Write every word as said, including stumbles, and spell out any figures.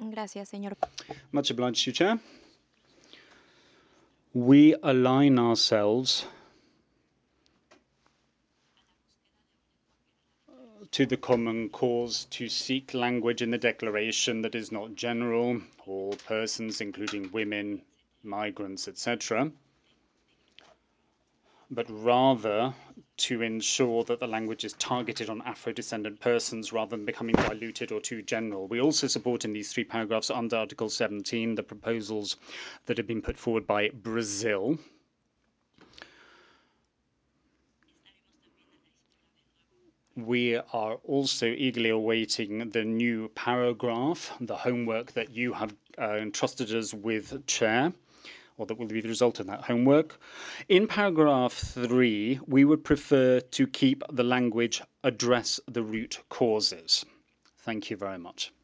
Gracias, señor. Much obliged to you, Chair. We align ourselves to the common cause to seek language in the declaration that is not general, all persons, including women, migrants, et cetera, but rather to ensure that the language is targeted on Afro-descendant persons rather than becoming diluted or too general. We also support in these three paragraphs under Article seventeen the proposals that have been put forward by Brazil. We are also eagerly awaiting the new paragraph, the homework that you have uh, entrusted us with, Chair, or that will be the result of that homework. In paragraph three, we would prefer to keep the language address the root causes. Thank you very much.